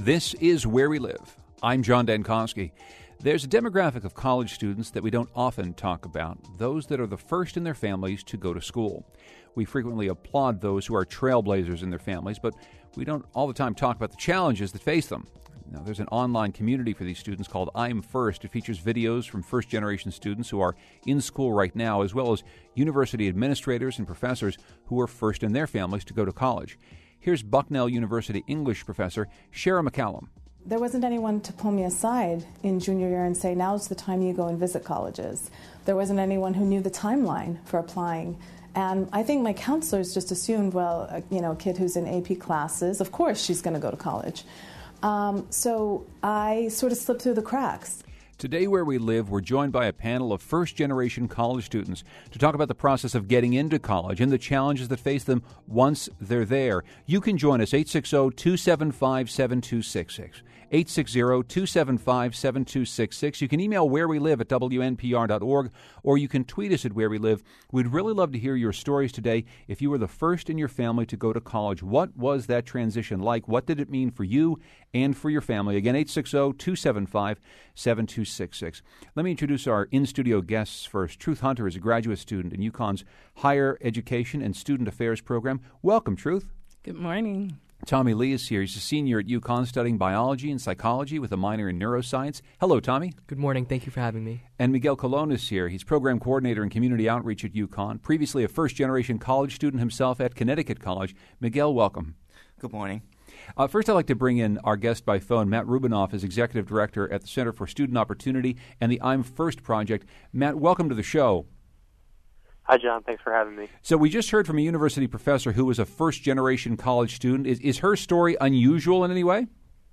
This is Where We Live. I'm John Dankosky. There's a demographic of college students that we don't often talk about, those that are the first in their families to go to school. We frequently applaud those who are trailblazers in their families, but we don't all the time talk about the challenges that face them. Now, there's an online community for these students called I'm First. It features videos from first-generation students who are in school right now, as well as university administrators and professors who are first in their families to go to college. Here's Bucknell University English professor Shara McCallum. There wasn't anyone to pull me aside in junior year and say, now's the time you go and visit colleges. There wasn't anyone who knew the timeline for applying. And I think my counselors just assumed, well, a kid who's in AP classes, of course she's going to go to college. So I sort of slipped through the cracks. Today, Where We Live, we're joined by a panel of first-generation college students to talk about the process of getting into college and the challenges that face them once they're there. You can join us, 860-275-7266. 860-275-7266. You can email wherewelive@wnpr.org, or you can tweet us at Where We Live. We'd really love to hear your stories today. If you were the first in your family to go to college, what was that transition like? What did it mean for you and for your family? Again, 860-275-7266. Let me introduce our in-studio guests first. Truth Hunter is a graduate student in UConn's Higher Education and Student Affairs program. Welcome, Truth. Good morning. Tommy Lee is here. He's a senior at UConn studying biology and psychology with a minor in neuroscience. Hello, Tommy. Good morning. Thank you for having me. And Miguel Colon is here. He's program coordinator in community outreach at UConn, previously a first-generation college student himself at Connecticut College. Miguel, welcome. Good morning. First, I'd like to bring in our guest by phone. Matt Rubinoff is executive director at the Center for Student Opportunity and the I'm First project. Matt, welcome to the show. Hi, John. Thanks for having me. So we just heard from a university professor who was a first-generation college student. Is her story unusual in any way?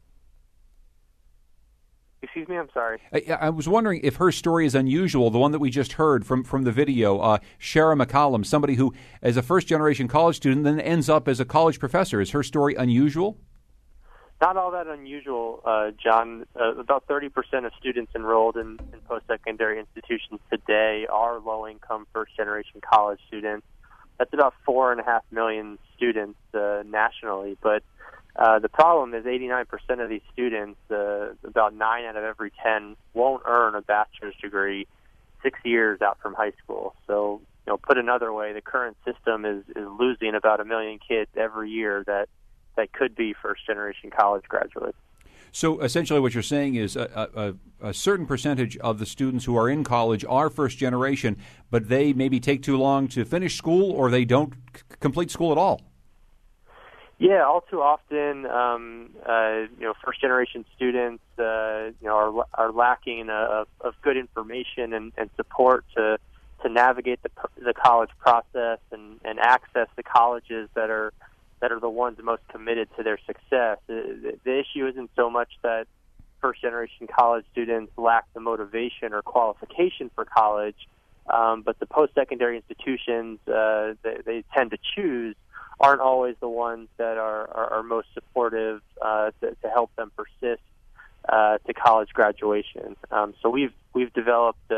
Excuse me? I'm sorry. I was wondering if her story is unusual, the one that we just heard from the video, Shara McCallum, somebody who, as a first-generation college student, then ends up as a college professor. Is her story unusual? Not all that unusual, John. About 30% of students enrolled in post-secondary institutions today are low-income first-generation college students. That's about 4.5 million students nationally. But the problem is 89% of these students, about 9 out of every 10, won't earn a bachelor's degree 6 years out from high school. So, put another way, the current system is losing about 1 million kids every year that could be first-generation college graduates. So essentially what you're saying is a certain percentage of the students who are in college are first-generation, but they maybe take too long to finish school or they don't complete school at all. Yeah, all too often, first-generation students, are lacking of good information and support to navigate the college process and access the colleges that are the ones most committed to their success. The issue isn't so much that first-generation college students lack the motivation or qualification for college, but the post-secondary institutions they tend to choose aren't always the ones that are most supportive to help them persist to college graduation. So we've developed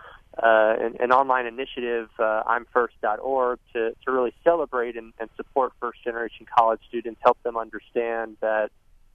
an online initiative, I'mFirst.org, to really celebrate and support first-generation college students, help them understand that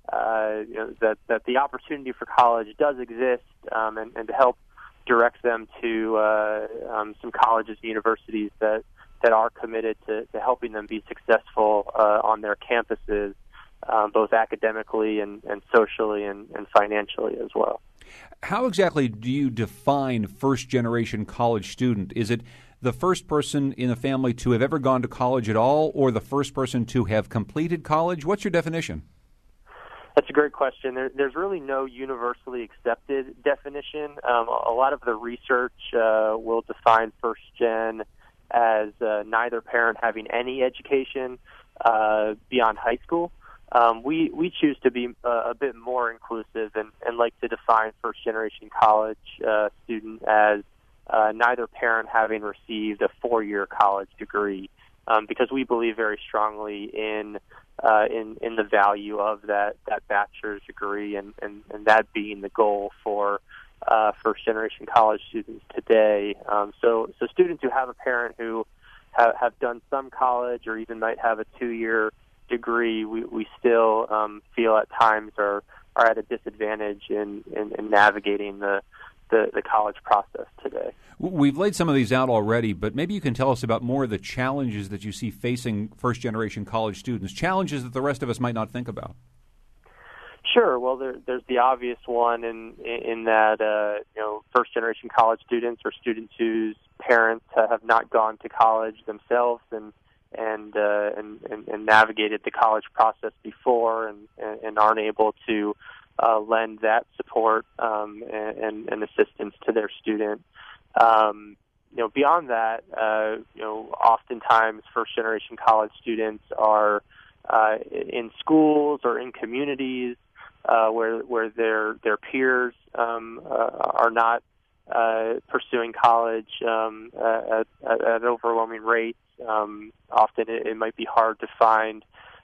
that the opportunity for college does exist, and to help direct them to some colleges and universities that are committed to helping them be successful on their campuses, both academically and socially and financially as well. How exactly do you define first-generation college student? Is it the first person in a family to have ever gone to college at all, or the first person to have completed college? What's your definition? That's a great question. There's really no universally accepted definition. A lot of the research will define first-gen as neither parent having any education beyond high school. We choose to be a bit more inclusive and like to define first-generation college student as neither parent having received a 4-year college degree, because we believe very strongly in the value of that bachelor's degree and that being the goal for first-generation college students today. So students who have a parent who have done some college or even might have a 2-year degree, we still feel at times are at a disadvantage in navigating the college process today. We've laid some of these out already, but maybe you can tell us about more of the challenges that you see facing first-generation college students, challenges that the rest of us might not think about. Sure. Well, there's the obvious one in that first-generation college students are students whose parents have not gone to college themselves and navigated the college process before and aren't able to lend that support and assistance to their student. Beyond that, oftentimes first-generation college students are in schools or in communities where their peers are not pursuing college at overwhelming rates. Often it might be hard to find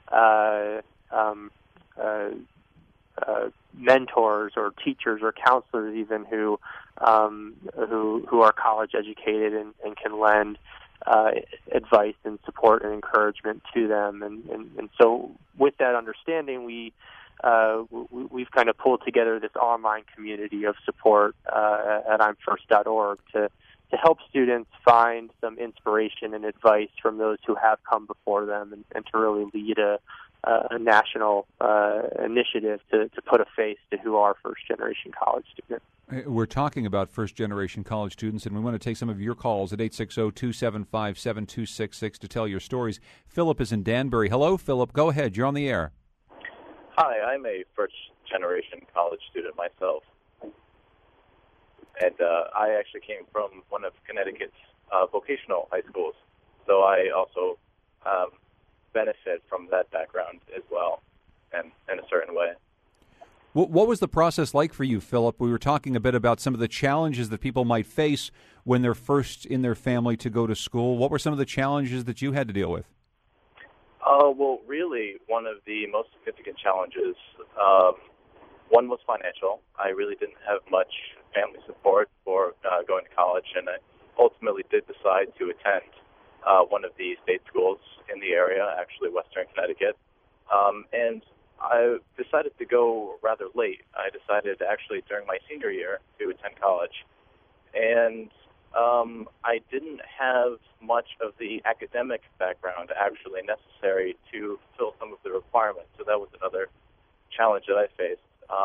mentors or teachers or counselors even who are college educated and can lend advice and support and encouragement to them. And so with that understanding, we've kind of pulled together this online community of support at imfirst.org to help students find some inspiration and advice from those who have come before them and to really lead a national initiative to put a face to who are first-generation college students. We're talking about first-generation college students, and we want to take some of your calls at 860-275-7266 to tell your stories. Philip is in Danbury. Hello, Philip. Go ahead. You're on the air. Hi, I'm a first-generation college student myself. And I actually came from one of Connecticut's vocational high schools, so I also benefit from that background as well, and in a certain way. What was the process like for you, Philip? We were talking a bit about some of the challenges that people might face when they're first in their family to go to school. What were some of the challenges that you had to deal with? Well, really, one of the most significant challenges, one was financial. I really didn't have much family support for going to college, and I ultimately did decide to attend one of the state schools in the area, actually Western Connecticut. And I decided to go rather late. I decided actually during my senior year to attend college. And I didn't have much of the academic background actually necessary to fulfill some of the requirements. So that was another challenge that I faced.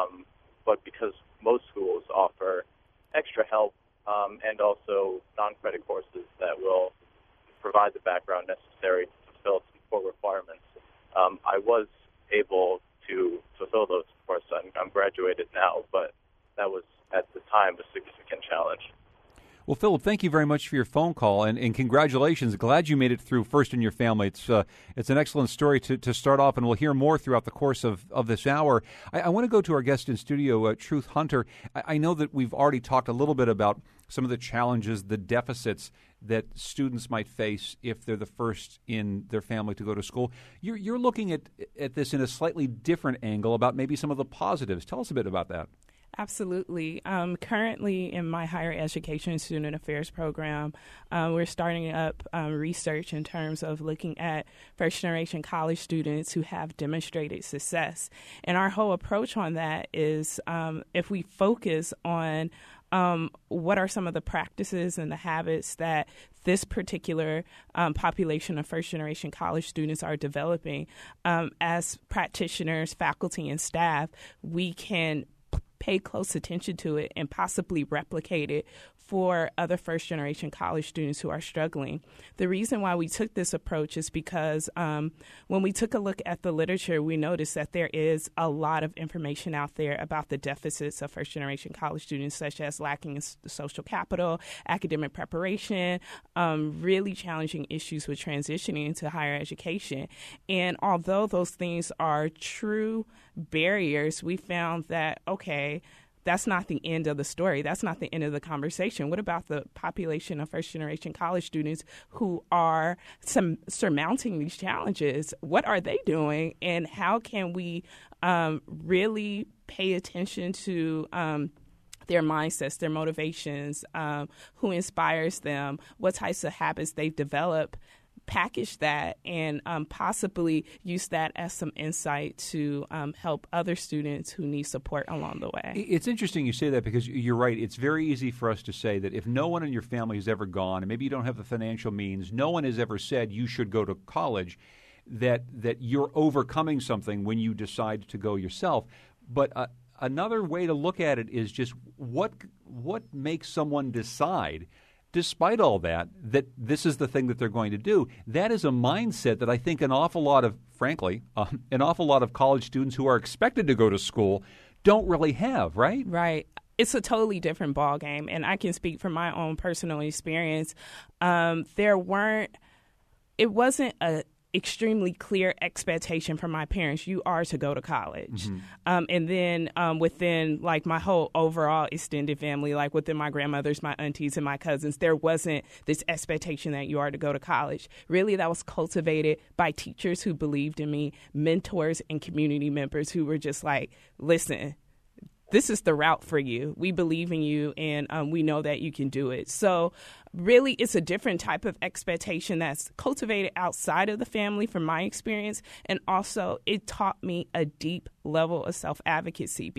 But because most schools offer extra help and also non-credit courses that will provide the background necessary to fulfill some core requirements, I was able to fulfill those. Of course, I'm graduated now, but that was at the time a significant challenge. Well, Philip, thank you very much for your phone call, and congratulations. Glad you made it through first in your family. It's an excellent story to start off, and we'll hear more throughout the course of this hour. I want to go to our guest in studio, Truth Hunter. I know that we've already talked a little bit about some of the challenges, the deficits that students might face if they're the first in their family to go to school. You're looking at this in a slightly different angle about maybe some of the positives. Tell us a bit about that. Absolutely. Currently in my higher education student affairs program, we're starting up research in terms of looking at first-generation college students who have demonstrated success. And our whole approach on that is if we focus on what are some of the practices and the habits that this particular population of first-generation college students are developing, as practitioners, faculty, and staff, we can pay close attention to it and possibly replicate it for other first-generation college students who are struggling. The reason why we took this approach is because when we took a look at the literature, we noticed that there is a lot of information out there about the deficits of first-generation college students, such as lacking in social capital, academic preparation, really challenging issues with transitioning into higher education. And although those things are true barriers, we found that, okay, that's not the end of the story. That's not the end of the conversation. What about the population of first-generation college students who are surmounting these challenges? What are they doing, and how can we really pay attention to their mindsets, their motivations, who inspires them, what types of habits they've developed, package that and possibly use that as some insight to help other students who need support along the way. It's interesting you say that because you're right. It's very easy for us to say that if no one in your family has ever gone, and maybe you don't have the financial means, no one has ever said you should go to college, that you're overcoming something when you decide to go yourself. But another way to look at it is just what makes someone decide, despite all that this is the thing that they're going to do. That is a mindset that I think an awful lot of college students who are expected to go to school don't really have, right? Right. It's a totally different ballgame, and I can speak from my own personal experience. It wasn't a extremely clear expectation from my parents, you are to go to college. Mm-hmm. And then within like my whole overall extended family, like within my grandmothers, my aunties, and my cousins, there wasn't this expectation that you are to go to college. Really, that was cultivated by teachers who believed in me, mentors and community members who were just like, listen, this is the route for you. We believe in you, and we know that you can do it. So really, it's a different type of expectation that's cultivated outside of the family from my experience. And also, it taught me a deep level of self-advocacy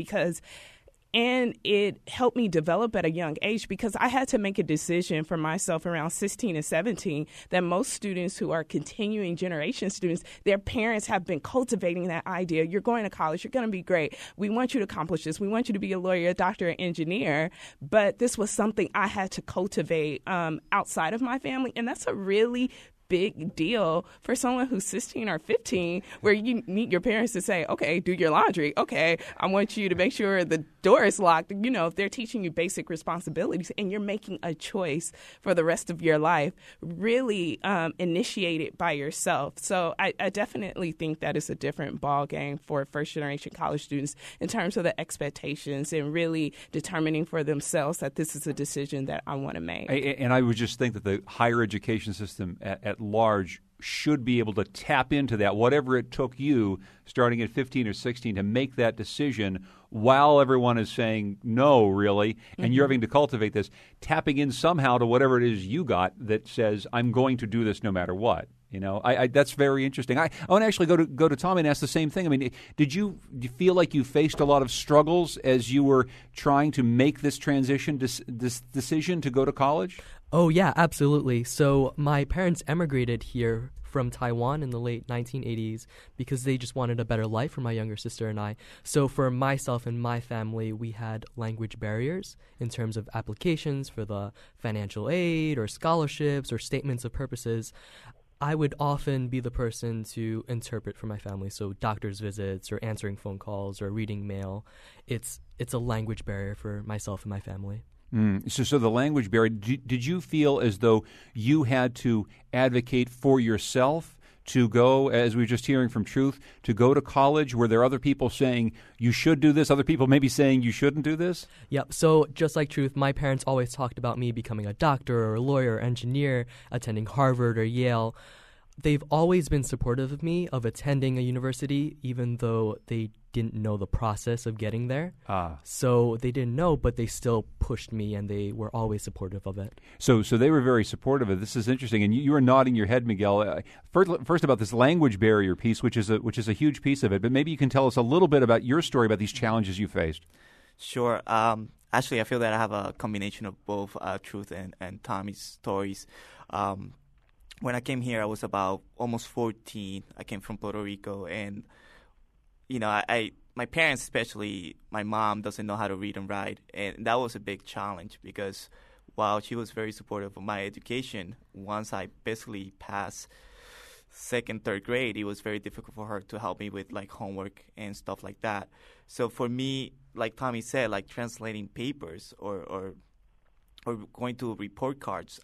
and it helped me develop at a young age because I had to make a decision for myself around 16 and 17 that most students who are continuing generation students, their parents have been cultivating that idea. You're going to college. You're going to be great. We want you to accomplish this. We want you to be a lawyer, a doctor, an engineer. But this was something I had to cultivate outside of my family. And that's a really big deal for someone who's 16 or 15, where you need your parents to say, okay, do your laundry. Okay, I want you to make sure the door is locked. You know, if they're teaching you basic responsibilities and you're making a choice for the rest of your life, really initiated by yourself. So I definitely think that is a different ball game for first generation college students in terms of the expectations and really determining for themselves that this is a decision that I want to make. And I would just think that the higher education system at large should be able to tap into that, whatever it took you starting at 15 or 16 to make that decision while everyone is saying no, really, and you're having to cultivate this, tapping in somehow to whatever it is you got that says, I'm going to do this no matter what. You know, I that's very interesting. I want to actually go to Tommy and ask the same thing. I mean, do you feel like you faced a lot of struggles as you were trying to make this transition, this decision to go to college? Oh, yeah, absolutely. So my parents emigrated here from Taiwan in the late 1980s because they just wanted a better life for my younger sister and I. So for myself and my family, we had language barriers in terms of applications for the financial aid or scholarships or statements of purposes. I would often be the person to interpret for my family, so doctor's visits or answering phone calls or reading mail. It's a language barrier for myself and my family. So the language barrier, did you feel as though you had to advocate for yourself to go, as we were just hearing from Truth, to go to college? Were there other people saying you should do this, other people maybe saying you shouldn't do this? Yep. So just like Truth, my parents always talked about me becoming a doctor or a lawyer or engineer, attending Harvard or Yale. They've always been supportive of me, of attending a university, even though they didn't know the process of getting there. So they didn't know, but they still pushed me, and they were always supportive of it. So they were very supportive of it. This is interesting, and you were nodding your head, Miguel. First about this language barrier piece, which is a huge piece of it. But maybe you can tell us a little bit about your story, about these challenges you faced. Sure. Actually, I feel that I have a combination of both Truth and Tommy's stories. When I came here, I was about almost 14. I came from Puerto Rico, and you know, my parents, especially my mom, doesn't know how to read and write, and that was a big challenge because while she was very supportive of my education, once I basically passed second, third grade, it was very difficult for her to help me with like homework and stuff like that. So for me, like Tommy said, like translating papers or going to report cards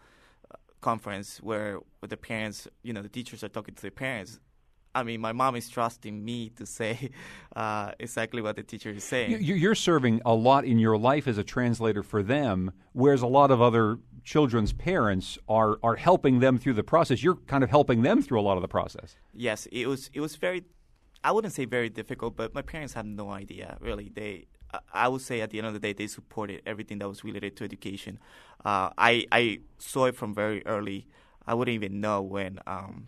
conference where with the parents, you know, the teachers are talking to the parents. I mean, my mom is trusting me to say exactly what the teacher is saying. You're serving a lot in your life as a translator for them, whereas a lot of other children's parents are helping them through the process. You're kind of helping them through a lot of the process. Yes, it was very, I wouldn't say very difficult, but my parents have no idea, really. I would say at the end of the day, they supported everything that was related to education. I saw it from very early. I wouldn't even know when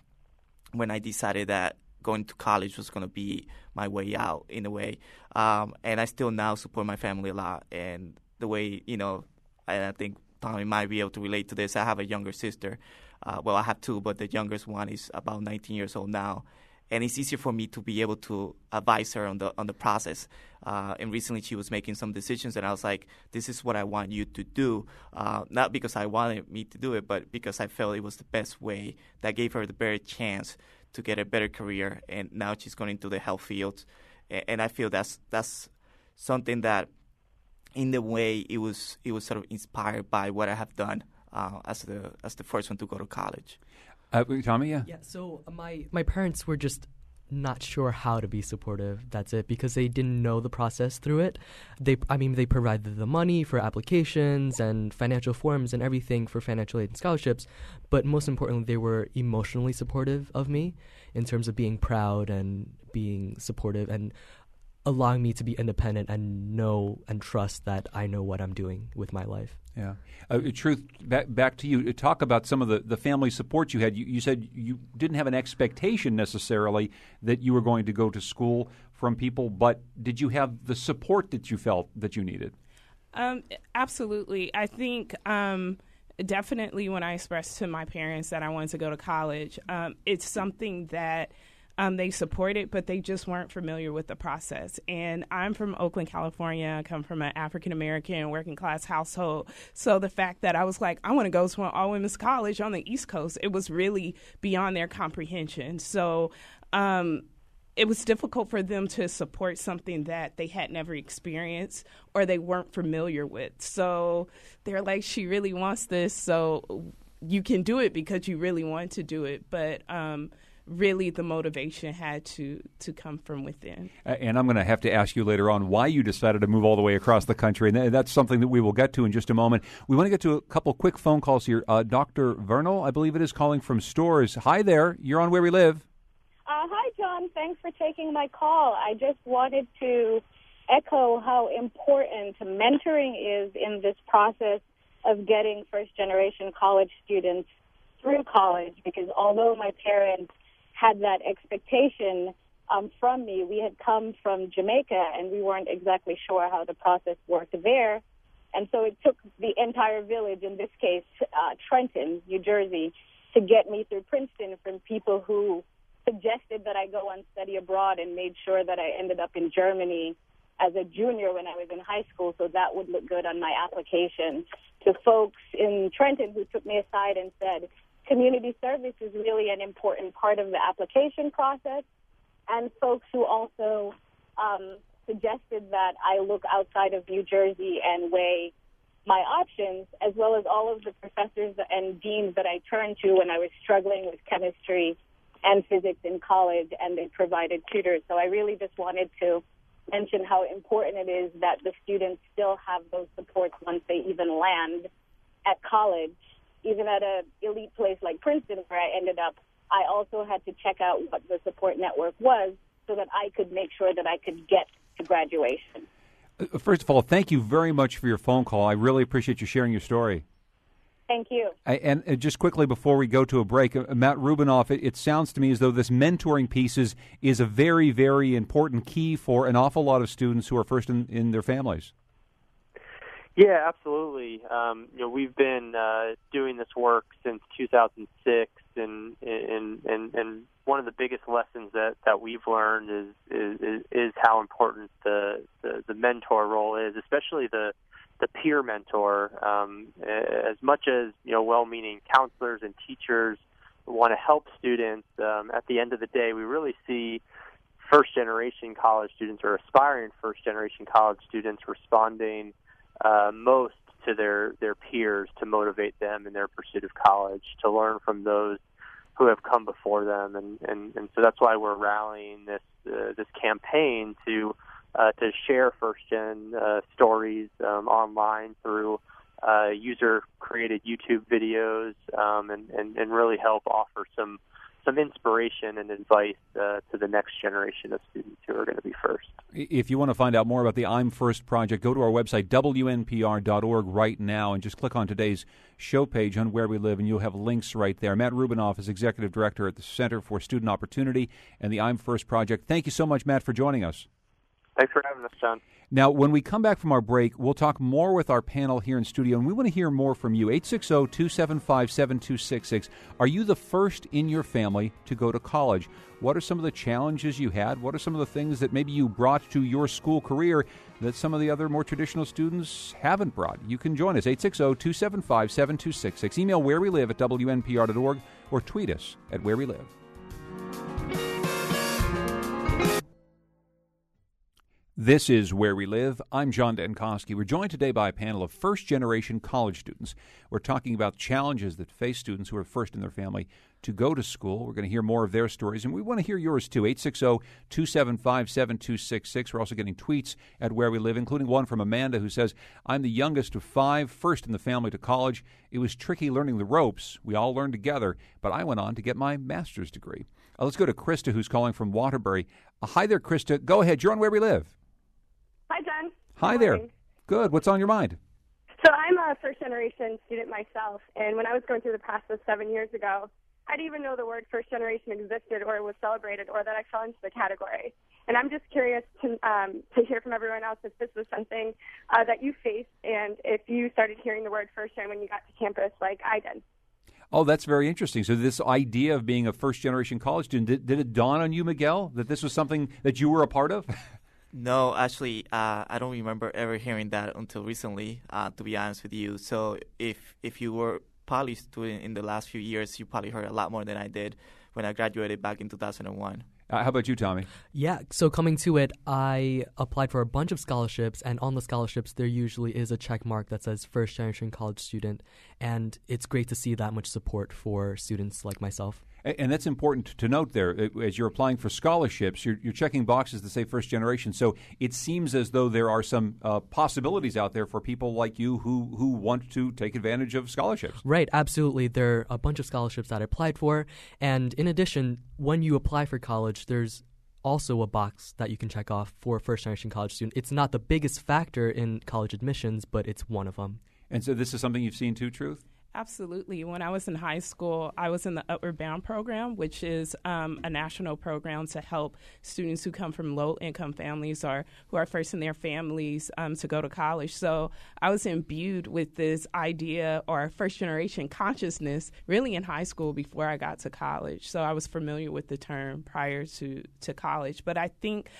I decided that going to college was going to be my way out in a way. And I still now support my family a lot. And the way, I think Tommy might be able to relate to this. I have a younger sister. Well, I have two, but the youngest one is about 19 years old now. And it's easier for me to be able to advise her on the process. And recently she was making some decisions, and I was like, this is what I want you to do. Not because I wanted me to do it, but because I felt it was the best way that gave her the better chance to get a better career. And now she's going into the health field. And I feel that's something that, in the way, it was sort of inspired by what I have done as the first one to go to college. Tommy, yeah. Yeah, so my parents were just not sure how to be supportive. That's it, because they didn't know the process through it. They provided the money for applications and financial forms and everything for financial aid and scholarships, but most importantly, they were emotionally supportive of me in terms of being proud and being supportive and allowing me to be independent and know and trust that I know what I'm doing with my life. Yeah. Truth, back to you. Talk about some of the family support you had. You said you didn't have an expectation necessarily that you were going to go to school from people, but did you have the support that you felt that you needed? Absolutely. I think definitely when I expressed to my parents that I wanted to go to college, it's something that they supported, but they just weren't familiar with the process. And I'm from Oakland, California. I come from an African-American working-class household. So the fact that I was like, I want to go to an all-women's college on the East Coast, it was really beyond their comprehension. So it was difficult for them to support something that they had never experienced or they weren't familiar with. So they're like, she really wants this, so you can do it because you really want to do it. But really the motivation had to come from within. And I'm going to have to ask you later on why you decided to move all the way across the country, and that's something that we will get to in just a moment. We want to get to a couple quick phone calls here. Dr. Vernal, I believe it is, calling from Storrs. Hi there. You're on Where We Live. Hi, John. Thanks for taking my call. I just wanted to echo how important mentoring is in this process of getting first-generation college students through college, because although my parents had that expectation from me, we had come from Jamaica, and we weren't exactly sure how the process worked there. And so it took the entire village, in this case, Trenton, New Jersey, to get me through Princeton from people who suggested that I go on study abroad and made sure that I ended up in Germany as a junior when I was in high school, so that would look good on my application, to folks in Trenton who took me aside and said, community service is really an important part of the application process, and folks who also suggested that I look outside of New Jersey and weigh my options, as well as all of the professors and deans that I turned to when I was struggling with chemistry and physics in college, and they provided tutors. So I really just wanted to mention how important it is that the students still have those supports once they even land at college. Even at an elite place like Princeton, where I ended up, I also had to check out what the support network was so that I could make sure that I could get to graduation. First of all, thank you very much for your phone call. I really appreciate you sharing your story. Thank you. And just quickly before we go to a break, Matt Rubinoff, it sounds to me as though this mentoring piece is a very, very important key for an awful lot of students who are first in their families. Yeah, absolutely. We've been doing this work since 2006, and one of the biggest lessons that we've learned is how important the mentor role is, especially the peer mentor. As much as well-meaning counselors and teachers want to help students, at the end of the day, we really see first-generation college students or aspiring first-generation college students responding most to their peers to motivate them in their pursuit of college, to learn from those who have come before them, and so that's why we're rallying this campaign to share first-gen stories online through user-created YouTube videos, and really help offer some inspiration and advice to the next generation of students who are going to be first. If you want to find out more about the I'm First Project, go to our website, WNPR.org, right now, and just click on today's show page on Where We Live, and you'll have links right there. Matt Rubinoff is Executive Director at the Center for Student Opportunity and the I'm First Project. Thank you so much, Matt, for joining us. Thanks for having us, John. Now, when we come back from our break, we'll talk more with our panel here in studio, and we want to hear more from you. 860-275-7266. Are you the first in your family to go to college? What are some of the challenges you had? What are some of the things that maybe you brought to your school career that some of the other more traditional students haven't brought? You can join us, 860-275-7266. Email wherewelive@wnpr.org or tweet us at wherewelive. This is Where We Live. I'm John Dankosky. We're joined today by a panel of first-generation college students. We're talking about challenges that face students who are first in their family to go to school. We're going to hear more of their stories, and we want to hear yours, too. 860-275-7266. We're also getting tweets at Where We Live, including one from Amanda who says, I'm the youngest of 5, first in the family to college. It was tricky learning the ropes. We all learned together, but I went on to get my master's degree. Let's go to Krista, who's calling from Waterbury. Hi there, Krista. Go ahead. You're on Where We Live. Hi, John. Hi there. Good. What's on your mind? So I'm a first-generation student myself, and when I was going through the process 7 years ago, I didn't even know the word first generation existed or was celebrated or that I fell into the category. And I'm just curious to hear from everyone else if this was something that you faced and if you started hearing the word first gen when you got to campus like I did. Oh, that's very interesting. So this idea of being a first-generation college student, did it dawn on you, Miguel, that this was something that you were a part of? No, actually, I don't remember ever hearing that until recently, to be honest with you. So if you were probably student in the last few years, you probably heard a lot more than I did when I graduated back in 2001. How about you, Tommy? Yeah, so coming to it, I applied for a bunch of scholarships, and on the scholarships, there usually is a check mark that says first-generation college student, and it's great to see that much support for students like myself. And that's important to note there. As you're applying for scholarships, you're checking boxes that say first generation. So it seems as though there are some possibilities out there for people like you who want to take advantage of scholarships. Right, absolutely. There are a bunch of scholarships that I applied for. And in addition, when you apply for college, there's also a box that you can check off for a first-generation college student. It's not the biggest factor in college admissions, but it's one of them. And so this is something you've seen too, Truth? Absolutely. When I was in high school, I was in the Upward Bound program, which is a national program to help students who come from low-income families or who are first in their families to go to college. So I was imbued with this idea or first-generation consciousness really in high school before I got to college. So I was familiar with the term prior to college. But I think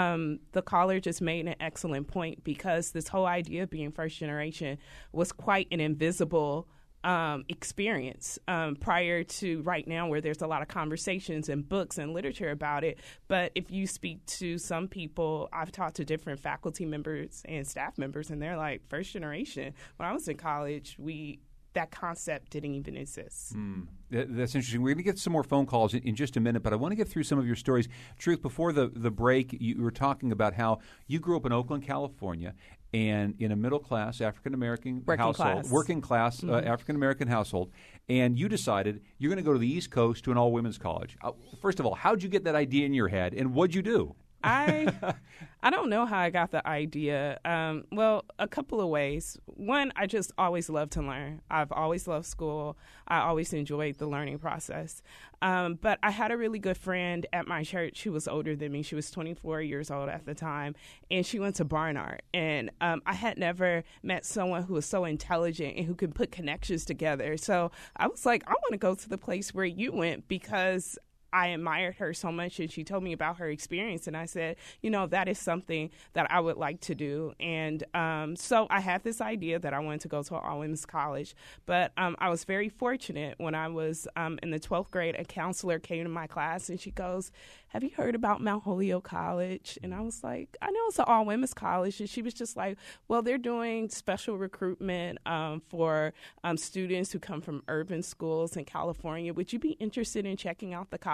the college has made an excellent point because this whole idea of being first generation was quite an invisible experience prior to right now, where there's a lot of conversations and books and literature about it. But if you speak to some people, I've talked to different faculty members and staff members, and they're like, first generation. When I was in college, that concept didn't even exist. That's interesting. We're going to get some more phone calls in just a minute, but I want to get through some of your stories. Truth, before the break, you were talking about how you grew up in Oakland, California, and in a middle-class African-American household, working-class African-American household, and you decided you're going to go to the East Coast to an all-women's college. First of all, how'd you get that idea in your head, and what'd you do? I don't know how I got the idea. Well, a couple of ways. One, I just always loved to learn. I've always loved school. I always enjoyed the learning process. But I had a really good friend at my church who was older than me. She was 24 years old at the time, and she went to Barnard. And I had never met someone who was so intelligent and who could put connections together. So I was like, I want to go to the place where you went because I admired her so much, and she told me about her experience, and I said, that is something that I would like to do. And so I had this idea that I wanted to go to an all-women's college, but I was very fortunate. When I was in the 12th grade, a counselor came to my class, and she goes, have you heard about Mount Holyoke College? And I was like, I know it's an all-women's college. And she was just like, well, they're doing special recruitment for students who come from urban schools in California. Would you be interested in checking out the college?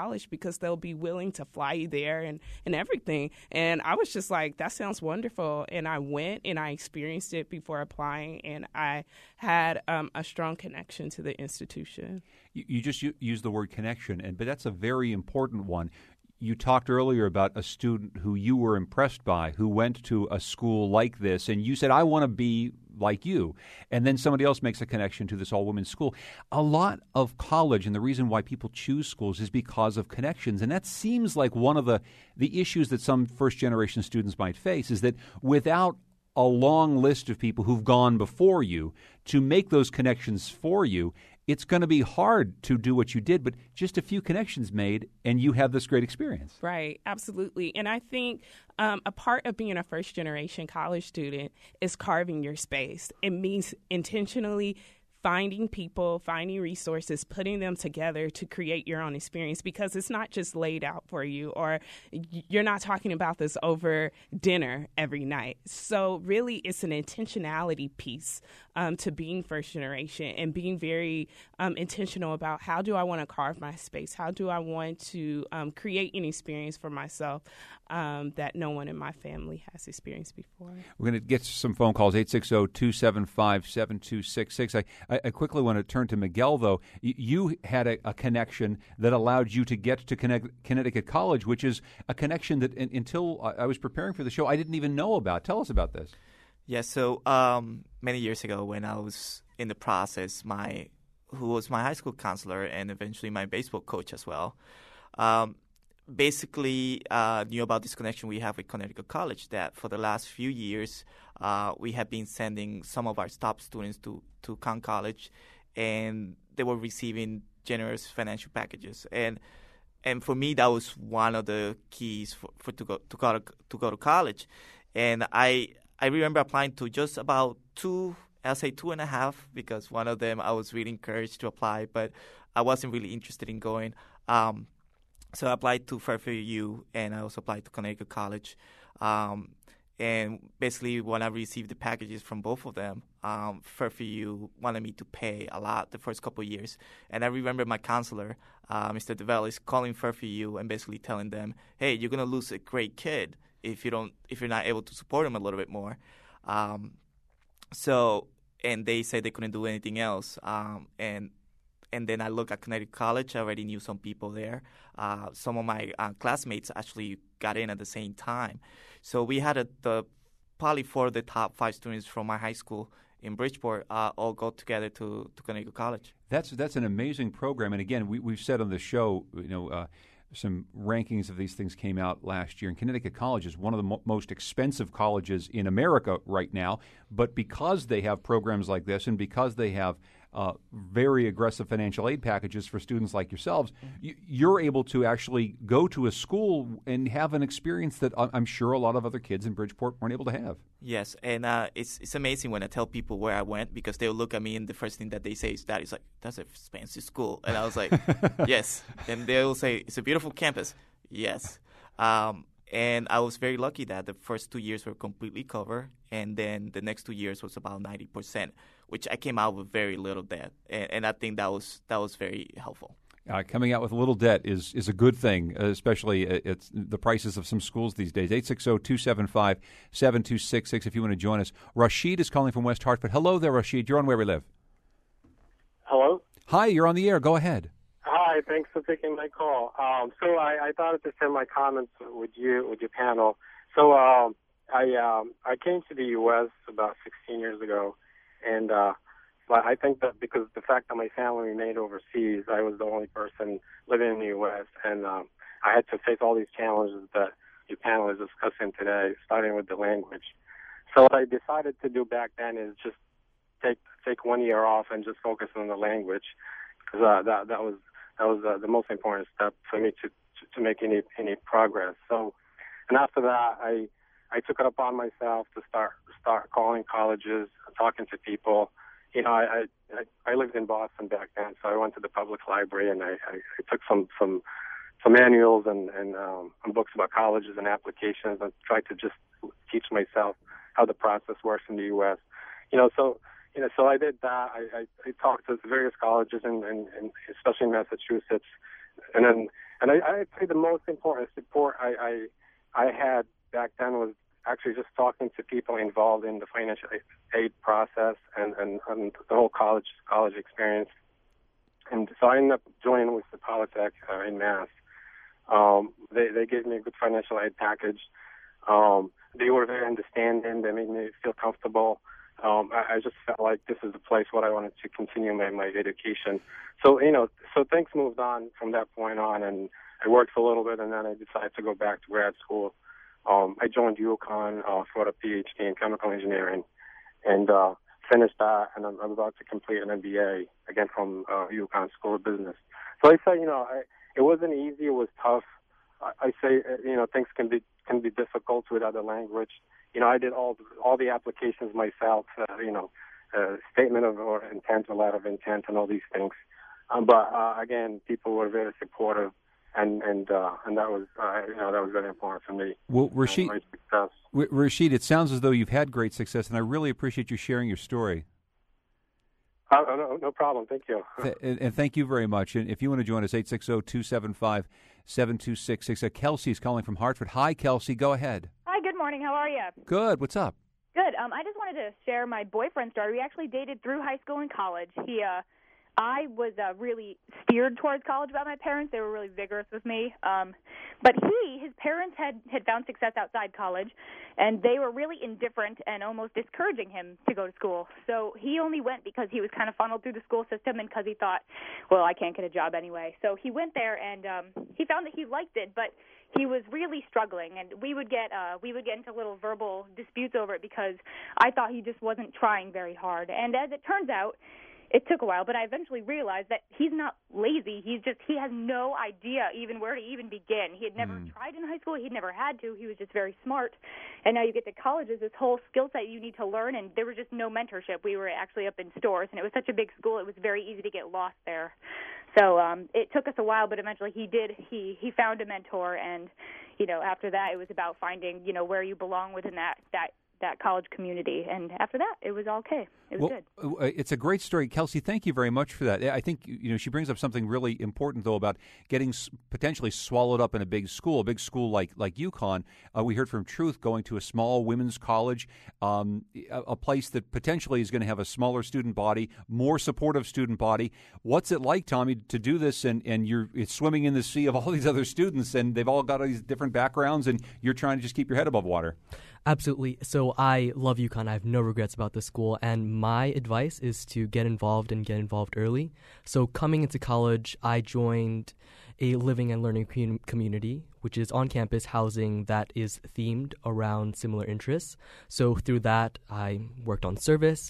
college because they'll be willing to fly you there and everything. And I was just like, that sounds wonderful. And I went and I experienced it before applying, and I had a strong connection to the institution. You just used the word connection, but that's a very important one. You talked earlier about a student who you were impressed by, who went to a school like this, and you said, I want to be like you. And then somebody else makes a connection to this all-women's school. A lot of college, and the reason why people choose schools is because of connections. And that seems like one of the issues that some first-generation students might face, is that without a long list of people who've gone before you to make those connections for you, it's going to be hard to do what you did, but just a few connections made, and you have this great experience. Right, absolutely. And I think a part of being a first-generation college student is carving your space. It means intentionally finding people, finding resources, putting them together to create your own experience, because it's not just laid out for you, or you're not talking about this over dinner every night. So really, it's an intentionality piece to being first generation, and being very intentional about, how do I want to carve my space? How do I want to create an experience for myself that no one in my family has experienced before? We're going to get some phone calls, 860-275-7266. I quickly want to turn to Miguel, though. You had a connection that allowed you to get to Connecticut College, which is a connection that until I was preparing for the show, I didn't even know about. Tell us about this. Yeah, so many years ago when I was in the process, who was my high school counselor and eventually my baseball coach as well, basically knew about this connection we have with Connecticut College, that for the last few years we have been sending some of our top students to Conn College, and they were receiving generous financial packages. And for me, that was one of the keys for to go to college. And I remember applying to just about I'll say 2.5, because one of them I was really encouraged to apply, but I wasn't really interested in going. So I applied to Fairfield U, and I also applied to Connecticut College. And basically, when I received the packages from both of them, Fairfield U wanted me to pay a lot the first couple of years. And I remember my counselor, Mr. DeVellis, calling Fairfield U and basically telling them, "Hey, you're gonna lose a great kid if you're not able to support him a little bit more." And they said they couldn't do anything else. And then I looked at Connecticut College. I already knew some people there. Some of my classmates actually got in at the same time. So we had probably 4 of the top 5 students from my high school in Bridgeport all go together to Connecticut College. That's an amazing program. And again, we've said on the show, some rankings of these things came out last year. And Connecticut College is one of the most expensive colleges in America right now. But because they have programs like this, and because they have very aggressive financial aid packages for students like yourselves, you're able to actually go to a school and have an experience that I'm sure a lot of other kids in Bridgeport weren't able to have. Yes, and it's amazing when I tell people where I went, because they'll look at me and the first thing that they say is that it's like, "That's a fancy school," and I was like, "Yes," and they'll say, "It's a beautiful campus." Yes. And I was very lucky that the first 2 years were completely covered, and then the next 2 years was about 90%, which I came out with very little debt, and I think that was very helpful. Coming out with a little debt is a good thing, especially it's the prices of some schools these days. 860-275-7266 if you want to join us. Rashid is calling from West Hartford. Hello there, Rashid. You're on Where We Live. Hello? Hi, you're on the air. Go ahead. Hi, thanks for taking my call. So I thought to send my comments with your panel. So I came to the U.S. about 16 years ago, and but I think that because the fact that my family remained overseas, I was the only person living in the U.S., and I had to face all these challenges that your panel is discussing today, starting with the language. So what I decided to do back then is just take 1 year off and just focus on the language, because that was the most important step for me to make any progress. So, and after that, I took it upon myself to start calling colleges, talking to people. I lived in Boston back then, so I went to the public library and I took some manuals and books about colleges and applications, and tried to just teach myself how the process works in the U.S. So I did that. I talked to various colleges, and especially in Massachusetts, and then And I'd say the most important support I had back then was actually just talking to people involved in the financial aid process and the whole college experience. And so I ended up joining with the Polytech in Mass. They gave me a good financial aid package. They were very understanding. They made me feel comfortable. I just felt like this is the place where I wanted to continue my education. So, so things moved on from that point on, and I worked for a little bit, and then I decided to go back to grad school. I joined UConn for a PhD in chemical engineering, and finished that, and I'm about to complete an MBA, again from UConn School of Business. So I say, it wasn't easy, it was tough. I say, things can be difficult with other language. I did all the applications myself, statement of or intent, a lot of intent, and all these things. But again, people were very supportive, and that was very important for me. Well, Rashid, it sounds as though you've had great success, and I really appreciate you sharing your story. No problem. Thank you. And thank you very much. And if you want to join us, 860-275-7266. Kelsey's calling from Hartford. Hi, Kelsey. Go ahead. Hi, good morning. How are you? Good. What's up? Good. I just wanted to share my boyfriend story. We actually dated through high school and college. I was really steered towards college by my parents. They were really vigorous with me. But his parents had found success outside college, and they were really indifferent and almost discouraging him to go to school. So he only went because he was kind of funneled through the school system and because he thought, well, I can't get a job anyway. So he went there, and he found that he liked it, but he was really struggling, and we would get into little verbal disputes over it because I thought he just wasn't trying very hard. And as it turns out, it took a while, but I eventually realized that he's not lazy. He has no idea even where to even begin. He had never tried in high school. He'd never had to. He was just very smart. And now you get to college, there's this whole skill set you need to learn, and there was just no mentorship. We were actually up in stores, and it was such a big school, it was very easy to get lost there. So it took us a while, but eventually he found a mentor, and, after that it was about finding, where you belong within that college community. And after that, it was all okay. It was good. It's a great story. Kelsey, thank you very much for that. I think, she brings up something really important, though, about getting potentially swallowed up in a big school like UConn. We heard from Truth going to a small women's college, a place that potentially is going to have a smaller student body, more supportive student body. What's it like, Tommy, to do this, and it's swimming in the sea of all these other students, and they've all got all these different backgrounds, and you're trying to just keep your head above water? Absolutely. So I love UConn. I have no regrets about this school, and my advice is to get involved and get involved early. So coming into college, I joined a living and learning community, which is on-campus housing that is themed around similar interests. So through that, I worked on service.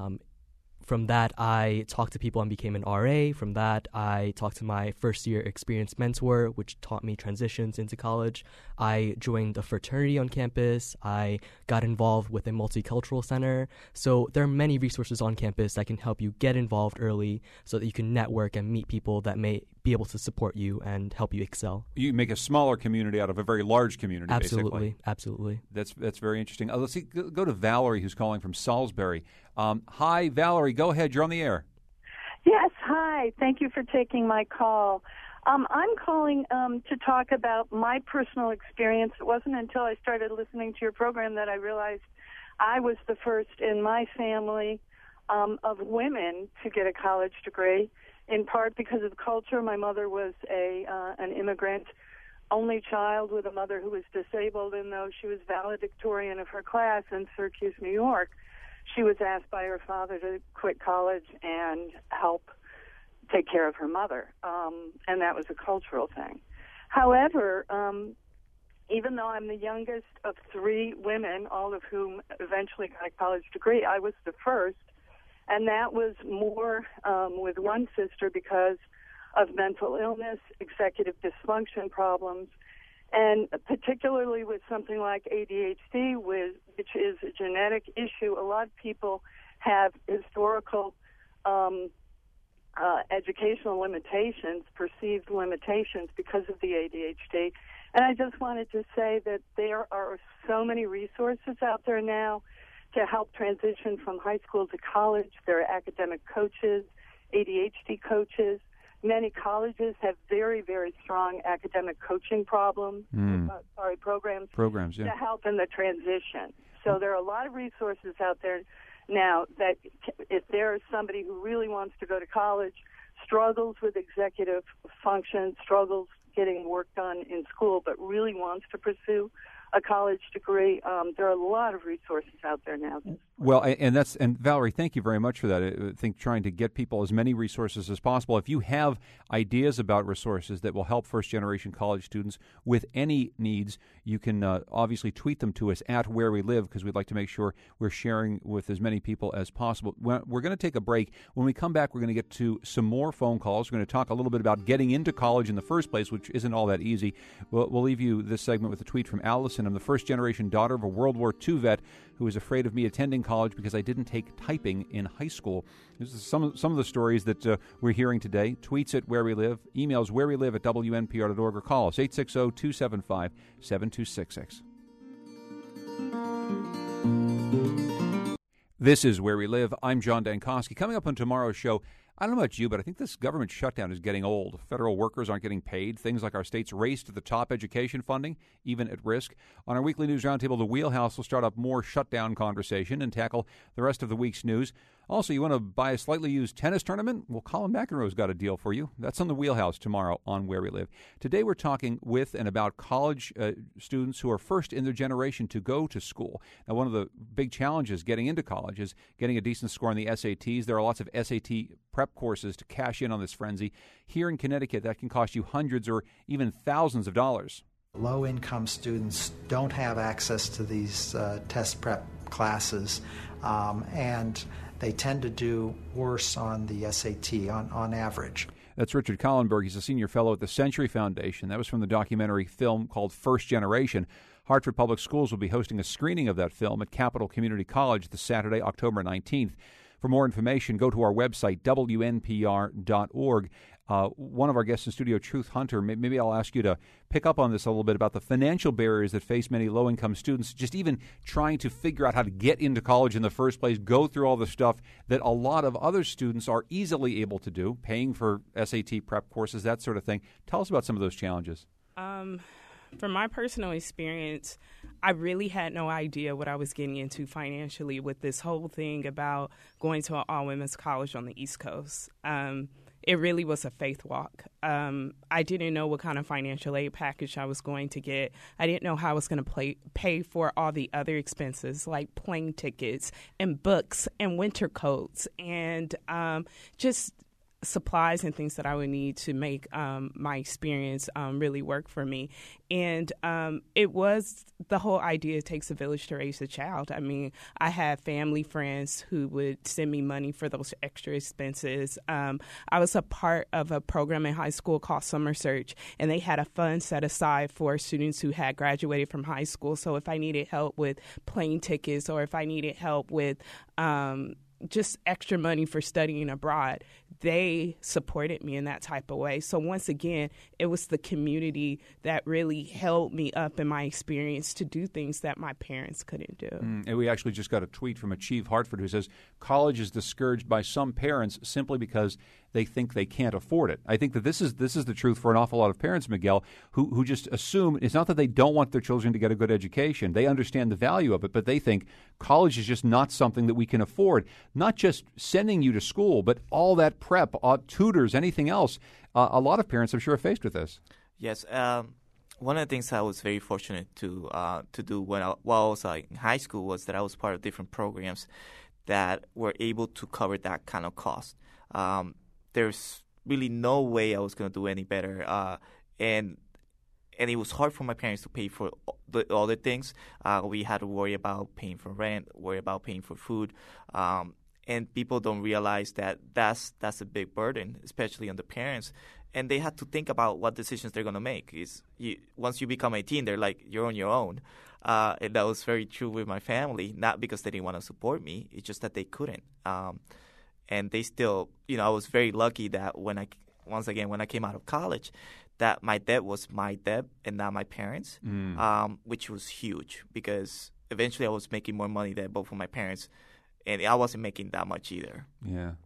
From that, I talked to people and became an RA. From that, I talked to my first-year experienced mentor, which taught me transitions into college. I joined a fraternity on campus. I got involved with a multicultural center. So there are many resources on campus that can help you get involved early so that you can network and meet people that may be able to support you and help you excel. You make a smaller community out of a very large community, basically. Absolutely. That's very interesting. Let's see, go to Valerie, who's calling from Salisbury. Hi, Valerie. Go ahead. You're on the air. Yes, hi. Thank you for taking my call. I'm calling to talk about my personal experience. It wasn't until I started listening to your program that I realized I was the first in my family of women to get a college degree, in part because of culture. My mother was an immigrant, only child with a mother who was disabled, and though she was valedictorian of her class in Syracuse, New York, she was asked by her father to quit college and help take care of her mother, and that was a cultural thing. However, even though I'm the youngest of three women, all of whom eventually got a college degree, I was the first, and that was more with one sister because of mental illness, executive dysfunction problems, and particularly with something like ADHD, which is a genetic issue. A lot of people have historical educational limitations, perceived limitations because of the ADHD. And I just wanted to say that there are so many resources out there now to help transition from high school to college. There are academic coaches, ADHD coaches. many colleges have very, very strong academic coaching programs yeah. to help in the transition. So there are a lot of resources out there now that if there is somebody who really wants to go to college, struggles with executive function, struggles getting work done in school, but really wants to pursue a college degree, there are a lot of resources out there now. Well, and Valerie, thank you very much for that. I think trying to get people as many resources as possible. If you have ideas about resources that will help first-generation college students with any needs, you can obviously tweet them to us at Where We Live, because we'd like to make sure we're sharing with as many people as possible. We're going to take a break. When we come back, we're going to get to some more phone calls. We're going to talk a little bit about getting into college in the first place, which isn't all that easy. We'll leave you this segment with a tweet from Allison. I'm the first-generation daughter of a World War II vet who was afraid of me attending college because I didn't take typing in high school. This is some of the stories that we're hearing today. Tweets at Where We Live, emails wherewelive@wnpr.org, or call us 860-275-7266. This is Where We Live. I'm John Dankosky. Coming up on tomorrow's show, I don't know about you, but I think this government shutdown is getting old. Federal workers aren't getting paid. Things like our state's race to the top education funding, even at risk. On our weekly news roundtable, the Wheelhouse will start up more shutdown conversation and tackle the rest of the week's news. Also, you want to buy a slightly used tennis tournament? Well, Colin McEnroe's got a deal for you. That's on the Wheelhouse tomorrow on Where We Live. Today we're talking with and about college students who are first in their generation to go to school. Now, one of the big challenges getting into college is getting a decent score on the SATs. There are lots of SAT prep courses to cash in on this frenzy. Here in Connecticut, that can cost you hundreds or even thousands of dollars. Low-income students don't have access to these test prep classes, and they tend to do worse on the SAT on average. That's Richard Collenberg. He's a senior fellow at the Century Foundation. That was from the documentary film called First Generation. Hartford Public Schools will be hosting a screening of that film at Capital Community College this Saturday, October 19th. For more information, go to our website, WNPR.org. One of our guests in studio, Truth Hunter, maybe I'll ask you to pick up on this a little bit about the financial barriers that face many low-income students, just even trying to figure out how to get into college in the first place, go through all the stuff that a lot of other students are easily able to do, paying for SAT prep courses, that sort of thing. Tell us about some of those challenges. From my personal experience, I really had no idea what I was getting into financially with this whole thing about going to an all-women's college on the East Coast. It really was a faith walk. I didn't know what kind of financial aid package I was going to get. I didn't know how I was going to pay for all the other expenses like plane tickets and books and winter coats and just supplies and things that I would need to make my experience really work for me. And it was the whole idea, it takes a village to raise a child. I mean, I had family friends who would send me money for those extra expenses. I was a part of a program in high school called Summer Search, and they had a fund set aside for students who had graduated from high school. So if I needed help with plane tickets or if I needed help with just extra money for studying abroad, they supported me in that type of way. So once again, it was the community that really held me up in my experience to do things that my parents couldn't do. And we actually just got a tweet from Achieve Hartford who says, college is discouraged by some parents simply because they think they can't afford it. I think that this is the truth for an awful lot of parents, Miguel, who just assume it's not that they don't want their children to get a good education. They understand the value of it, but they think college is just not something that we can afford. Not just sending you to school, but all that prep, tutors, anything else. A lot of parents, I'm sure, are faced with this. Yes. One of the things I was very fortunate to do while I was in high school was that I was part of different programs that were able to cover that kind of cost. There's really no way I was going to do any better, and it was hard for my parents to pay for the other things. We had to worry about paying for rent, worry about paying for food, and people don't realize that that's a big burden, especially on the parents. And they had to think about what decisions they're going to make. Once you become 18, they're like, you're on your own. And that was very true with my family, not because they didn't want to support me. It's just that they couldn't. And they still, I was very lucky that when I came out of college, that my debt was my debt and not my parents, which was huge because eventually I was making more money than both of my parents, and I wasn't making that much either. Yeah.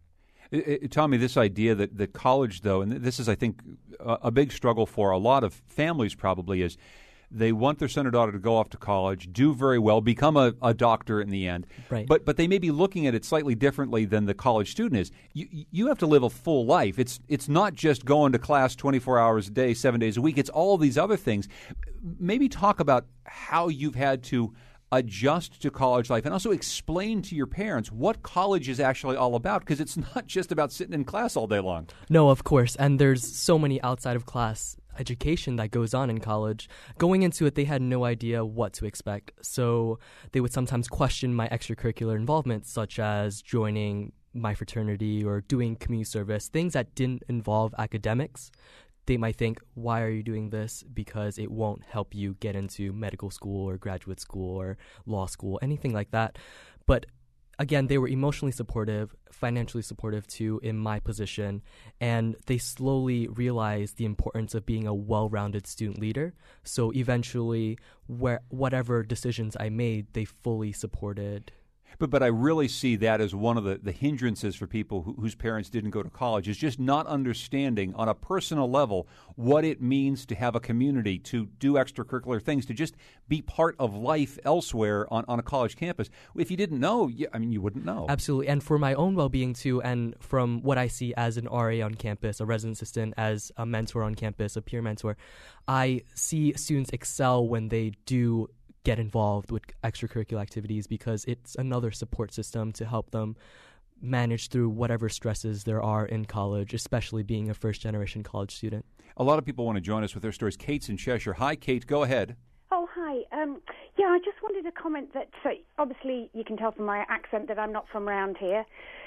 Tommy, this idea that college, though, and this is, I think, a big struggle for a lot of families probably, is they want their son or daughter to go off to college, do very well, become a doctor in the end. Right. But they may be looking at it slightly differently than the college student is. You have to live a full life. It's not just going to class 24 hours a day, 7 days a week. It's all these other things. Maybe talk about how you've had to adjust to college life and also explain to your parents what college is actually all about, because it's not just about sitting in class all day long. No, of course. And there's so many outside of class education that goes on in college. Going into it, they had no idea what to expect. So they would sometimes question my extracurricular involvement, such as joining my fraternity or doing community service, things that didn't involve academics. They might think, why are you doing this? Because it won't help you get into medical school or graduate school or law school, anything like that. But again, they were emotionally supportive, financially supportive too in my position, and they slowly realized the importance of being a well-rounded student leader. So eventually, whatever decisions I made, they fully supported. But I really see that as one of the hindrances for people whose parents didn't go to college, is just not understanding on a personal level what it means to have a community, to do extracurricular things, to just be part of life elsewhere on a college campus. If you didn't know, you wouldn't know. Absolutely. And for my own well-being too, and from what I see as an RA on campus, a resident assistant, as a mentor on campus, a peer mentor, I see students excel when they do get involved with extracurricular activities, because it's another support system to help them manage through whatever stresses there are in college, especially being a first-generation college student. A lot of people want to join us with their stories. Kate's in Cheshire. Hi, Kate. Go ahead. Oh, hi. I just wanted to comment that obviously you can tell from my accent that I'm not from around here.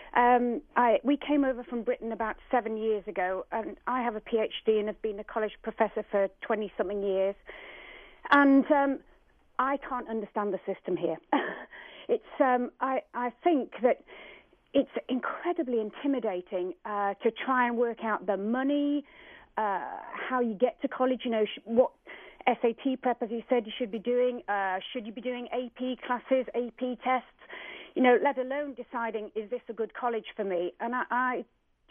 We came over from Britain about 7 years ago, and I have a PhD and have been a college professor for 20-something years. And I can't understand the system here. I think that it's incredibly intimidating to try and work out the money, how you get to college, what SAT prep, as you said, you should be doing. Should you be doing AP classes, AP tests, let alone deciding, is this a good college for me? And I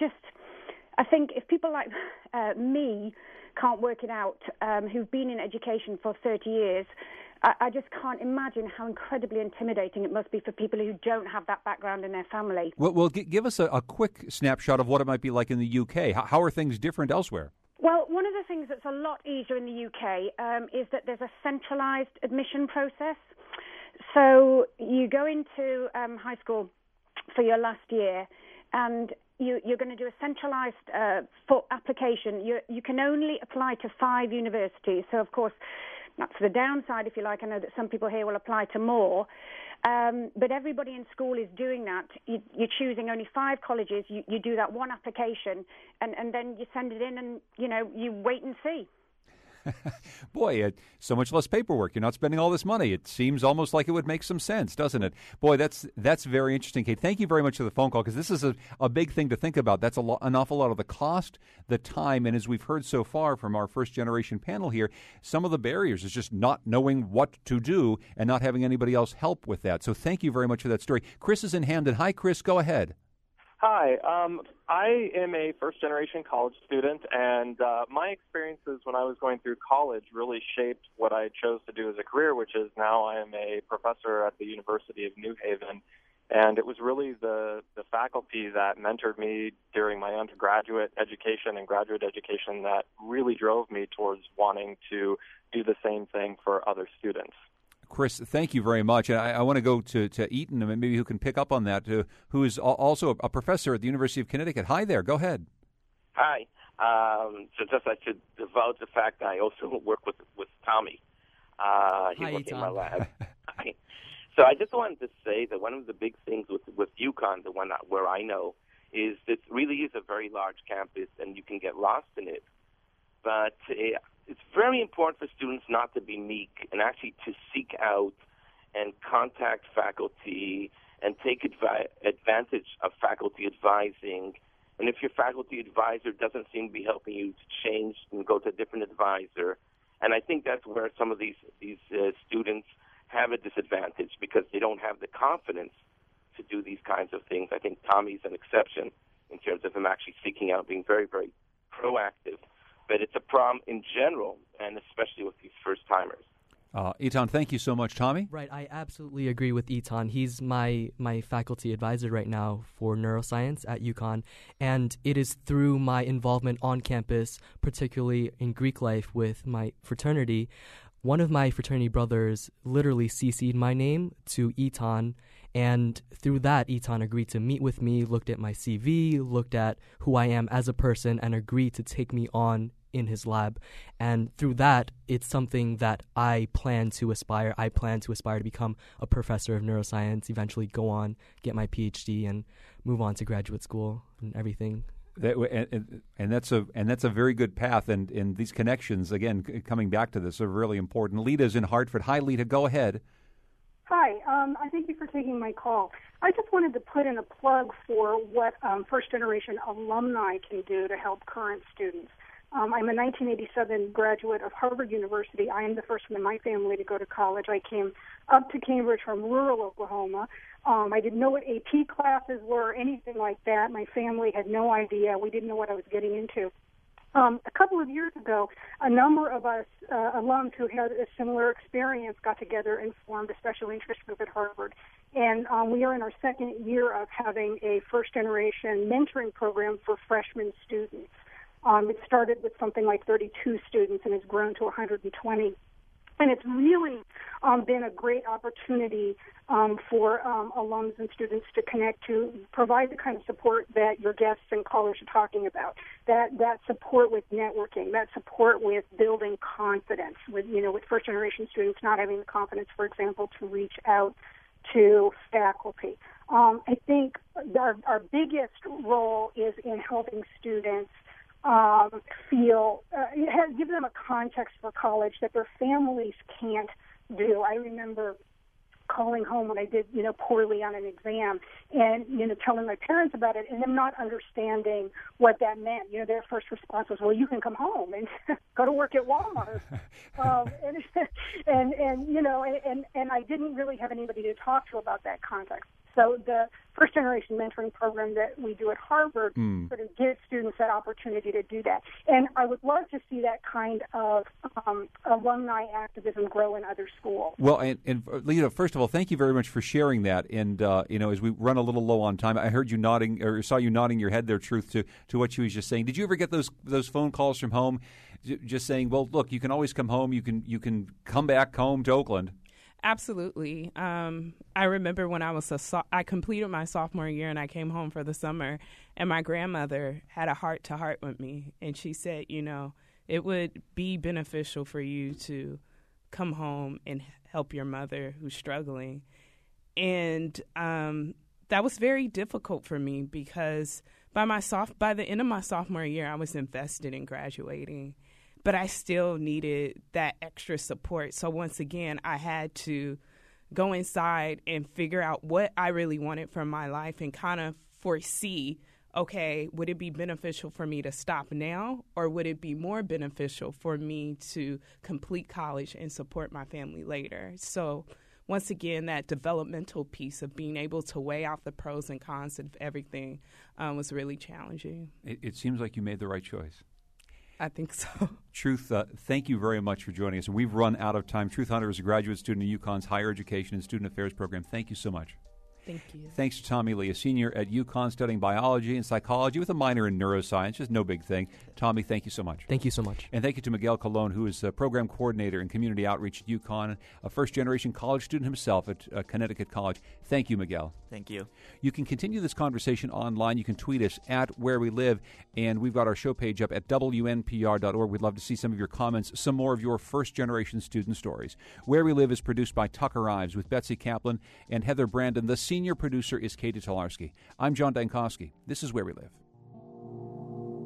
think if people like me can't work it out, who've been in education for 30 years, I just can't imagine how incredibly intimidating it must be for people who don't have that background in their family. Well, give us a quick snapshot of what it might be like in the UK. How are things different elsewhere? Well, one of the things that's a lot easier in the UK is that there's a centralised admission process. So you go into high school for your last year, and you're going to do a centralised application. You can only apply to 5 universities. So, of course, that's the downside, if you like. I know that some people here will apply to more. But everybody in school is doing that. You're choosing only 5 colleges. You do that one application, and then you send it in, and, you wait and see. Boy, so much less paperwork. You're not spending all this money. It seems almost like it would make some sense, doesn't it? Boy, that's very interesting, Kate. Thank you very much for the phone call, because this is a big thing to think about. That's an awful lot of the cost, the time, and as we've heard so far from our first-generation panel here, some of the barriers is just not knowing what to do and not having anybody else help with that. So thank you very much for that story. Chris is in Hamden. Hi, Chris. Go ahead. Hi, I am a first-generation college student, and my experiences when I was going through college really shaped what I chose to do as a career, which is now I am a professor at the University of New Haven. And it was really the faculty that mentored me during my undergraduate education and graduate education that really drove me towards wanting to do the same thing for other students. Chris, thank you very much. And I want to go to Eaton, and maybe who can pick up on that, who is also a professor at the University of Connecticut. Hi there. Go ahead. Hi. So just I should divulge the fact that I also work with Tommy. He works in my lab. So I just wanted to say that one of the big things with UConn, the one where I know, is it really is a very large campus, and you can get lost in it. But it's very important for students not to be meek and actually to seek out and contact faculty and take advantage of faculty advising. And if your faculty advisor doesn't seem to be helping you to change and go to a different advisor, and I think that's where some of these students have a disadvantage because they don't have the confidence to do these kinds of things. I think Tommy's an exception. in terms of him actually seeking out, being very, very proactive. But it's a problem in general, and especially with these first-timers. Etan, thank you so much. Tommy? Right, I absolutely agree with Etan. He's my faculty advisor right now for neuroscience at UConn, and it is through my involvement on campus, particularly in Greek life with my fraternity. One of my fraternity brothers literally CC'd my name to Etan, and through that, Etan agreed to meet with me, looked at my CV, looked at who I am as a person, and agreed to take me on in his lab. And through that, it's something that I plan to aspire to become a professor of neuroscience, eventually go on, get my PhD, and move on to graduate school and everything. And that's a very good path, and these connections, again, coming back to this, are really important. Lita's in Hartford. Hi, Lita. Go ahead. Hi. I thank you for taking my call. I just wanted to put in a plug for what first-generation alumni can do to help current students. I'm a 1987 graduate of Harvard University. I am the first one in my family to go to college. I came up to Cambridge from rural Oklahoma. I didn't know what AP classes were or anything like that. My family had no idea. We didn't know what I was getting into. A couple of years ago, a number of us alums who had a similar experience got together and formed a special interest group at Harvard. And we are in our second year of having a first-generation mentoring program for freshman students. It started with something like 32 students and has grown to 120. And it's really been a great opportunity for alums and students to connect, to provide the kind of support that your guests and callers are talking about, that support with networking, that support with building confidence, with first-generation students not having the confidence, for example, to reach out to faculty. I think our biggest role is in helping students give them a context for college that their families can't do. I remember calling home when I did, poorly on an exam and, telling my parents about it and them not understanding what that meant. Their first response was, well, you can come home and go to work at Walmart. And I didn't really have anybody to talk to about that context. So the first-generation mentoring program that we do at Harvard sort of gives students that opportunity to do that. And I would love to see that kind of alumni activism grow in other schools. Well, and Lita, first of all, thank you very much for sharing that. And, as we run a little low on time, I heard you nodding, or saw you nodding your head there, Truth, to what she was just saying. Did you ever get those phone calls from home just saying, well, look, you can always come home, you can come back home to Oakland? Absolutely. I remember when I completed my sophomore year and I came home for the summer, and my grandmother had a heart-to-heart with me, and she said, it would be beneficial for you to come home and help your mother who's struggling. And that was very difficult for me because by the end of my sophomore year, I was invested in graduating. But I still needed that extra support. So once again, I had to go inside and figure out what I really wanted from my life and kind of foresee, okay, would it be beneficial for me to stop now, or would it be more beneficial for me to complete college and support my family later? So once again, that developmental piece of being able to weigh out the pros and cons of everything was really challenging. It seems like you made the right choice. I think so. Truth, thank you very much for joining us. We've run out of time. Truth Hunter is a graduate student at UConn's Higher Education and Student Affairs program. Thank you so much. Thank you. Thanks to Tommy Lee, a senior at UConn studying biology and psychology with a minor in neuroscience. Just no big thing. Tommy, thank you so much. Thank you so much. And thank you to Miguel Colon, who is a program coordinator in community outreach at UConn, a first-generation college student himself at Connecticut College. Thank you, Miguel. Thank you. You can continue this conversation online. You can tweet us at Where We Live, and we've got our show page up at WNPR.org. We'd love to see some of your comments, some more of your first-generation student stories. Where We Live is produced by Tucker Ives with Betsy Kaplan and Heather Brandon. The senior producer is Katie Tolarski. I'm John Dankosky. This is Where We Live.